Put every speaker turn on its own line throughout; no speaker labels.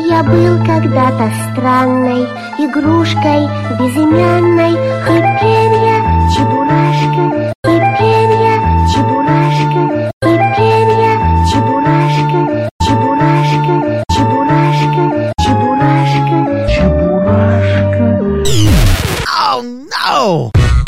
Я был когда-то странной игрушкой безымянной. Теперь я чебурашка, теперь я чебурашка, теперь я чебурашка, чебурашка, чебурашка, чебурашка, чебурашка.
Oh no!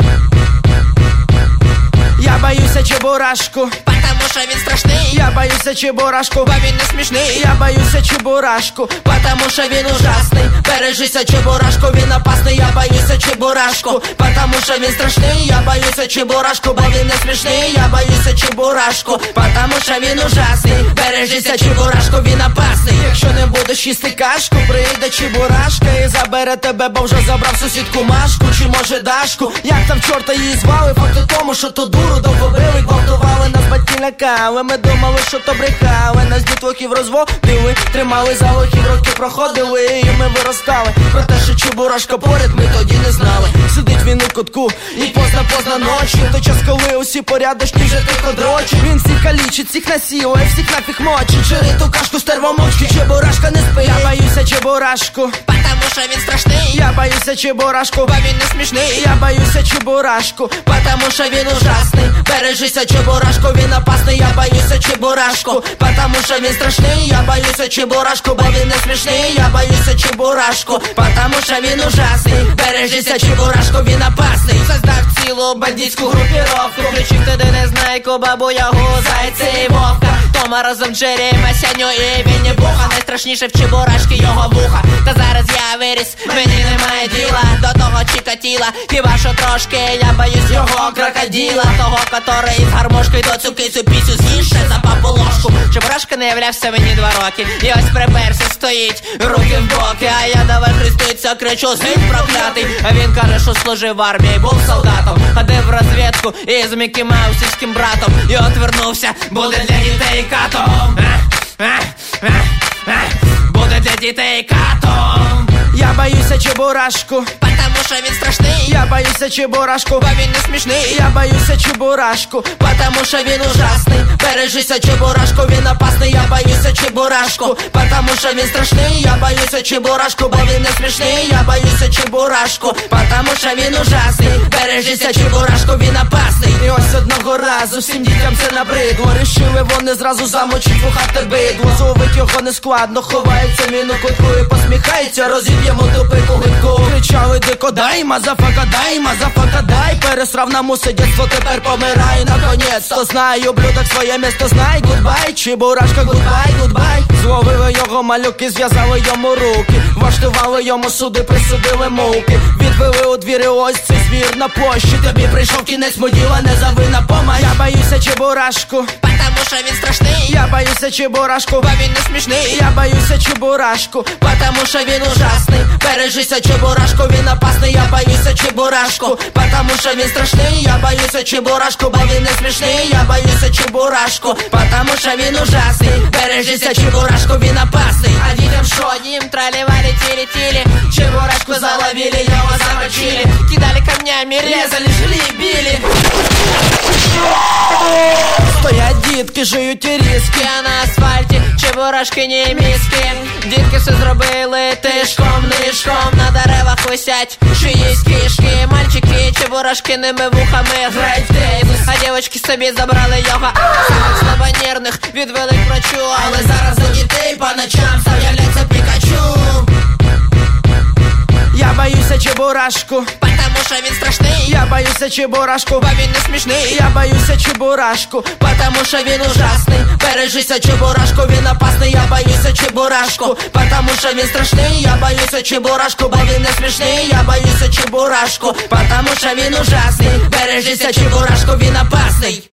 Я боюся чебурашку,
потому що він страшний.
я боюся чебурашку,
Бо він не смішний.
я боюся чебурашку,
Потому що він ужасний. Бережися, чебурашку, він опасний. Я боюся чебурашку, потому що він страшний. Я боюся чебурашку, бо він не смішний. Я боюся чебурашку, потому що він ужасний. Бережися, чебурашку, він опасний.
Якщо не будеш їсти кашку, прийде чебурашка і забере тебе, бо вже забрав сусідку Машку, чи може Дашку. Як там чорта її звали, факт у тому, що то дуру довго били, гвалтували, нас батьки лякали. Ми думали, що то брехали, нас дітлахів розводили, тримали за лохів, роки проходили і ми виростали. Про те, що чебурашка поряд, ми тоді не знали. Сидить він у кутку і позна ночі, той час, коли усі порядочні вже тихо дрочі. Він всіх калічить, всіх насилує, всіх нафіг мочить. Жири ту кашку стервомочки, чебурашка не спить. Я боюся чебурашку,
потому що він страшний.
я боюся чебурашку,
Бо він не смішний.
я боюся чебурашку,
Потому що він ужасний. Бережися, чебурашку, він опасний. Я боюся чебурашку, потому що він страшний. Я боюся чебурашку, бо він не смішний. Я боюся чебурашку, потому що він ужасний. Бережися, чебурашку, він опасний. Создав цілу бандитську групіровку, включив туди Незнайку, Бабу Ягу, Зайця і Вовка, Тома разом Джері, Масяню і Вінні Пуха. Найстрашніше в чебурашки його вуха. Та зараз я виріс, мені немає діла до того Чикатіла, хіба що трошки я боюсь його крокодила, того, котрий із гармошкою до цю пісню з'їще за папу ложку. Чебурашка не являвся мені 2 роки, і ось приперся, стоїть, руки в боки, а я давай хреститься, кричу: «Згинь, проклятий!» А він каже, що служив в армії, був солдатом, ходив в розвідку із Мікі Маусівським братом, і отвернувся, буде для дітей катом. Буде для дітей катом.
я боюся чебурашку,
Потому що він страшний.
я боюся чебурашку,
Бо він не смішний.
я боюся чебурашку,
Потому що він ужасний. Бережися, чебурашку, він опасний. Я боюся чебурашку, потому що він страшний. Я боюся чебурашку, бо він не смішний. Я боюся чебурашку, потому що він ужасний. Бережися, чебурашку, він опасний.
І ось одного разу всім дітям це набридло. Рішили вони зразу замочить вуха тербидло. Зловить його не складно, ховається він у кутку і посміхається, розіб'ємо тупику гидку. Кричали дико: дай, мазафака, дай. Пересрав нам усе дєтство, тепер помирай. Наконець-то знаю, блюдок своє місто, знай. Гудбай, чебурашка, гудбай. Зловили його малюки, зв'язали йому руки, влаштували йому суди, присудили муки. Відвели у двір, ось цей звір на площі. Тобі прийшов кінець, муділа, не зави на помай. Я боюся чебурашку,
Потому що він страшний.
я боюся чебурашку,
Бо він не смішний.
я боюся чебурашку,
Потому що він ужасний. Бережися, чебурашку, він опасний. Я боюся чебурашку, потому що він страшний. Я боюся чебурашку, бо він не смішний. Я боюся чебурашку, потому що він ужасний. Бережися, чебурашку, він опасний. А дітям що? Їм трали-вали, тили-тили. Чебурашку заловили, його замочили, кидали камнями, резали, жгли, били.
стоять дітки, жують і різки.
Я на асфальті, чебурашки не мізки. Дітки все зробили тишком, нишком. На деревах висять чиїсь кішки. Мальчики, чебурашки ними вухами грають в теніс. А дівочки собі забрали його. Самих слабонервних відвели к врачу. Але зараз за дітей по ночам з'являється Пікачу.
Я боюся чебурашку,
Потому що він страшний.
я боюся чебурашку,
Бо він не смішний.
я боюся чебурашку,
Потому що він ужасний. Бережися, чебурашку, він опасний. Я боюся чебурашку, потому що він страшний. Я боюся чебурашку, бо він не смішний. Я боюся чебурашку, потому що він ужасний. Бережися, чебурашку, він опасний.